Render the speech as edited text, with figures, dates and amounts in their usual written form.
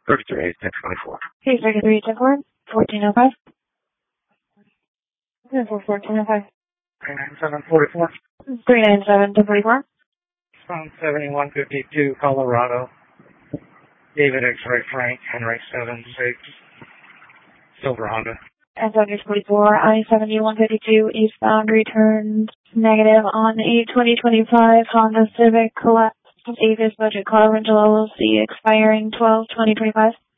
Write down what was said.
33, 1024. Okay, 33, 10-4, 1405. Yeah, 1405. 39744. 397 to 44. Phone 7152, Colorado. David X-Ray Frank, Henry 76, Silver Honda. And subject 44, I-7152, eastbound, returns negative on a 2025 Honda Civic Collapsed Avis Budget Car Rental LLC, expiring 12/2025.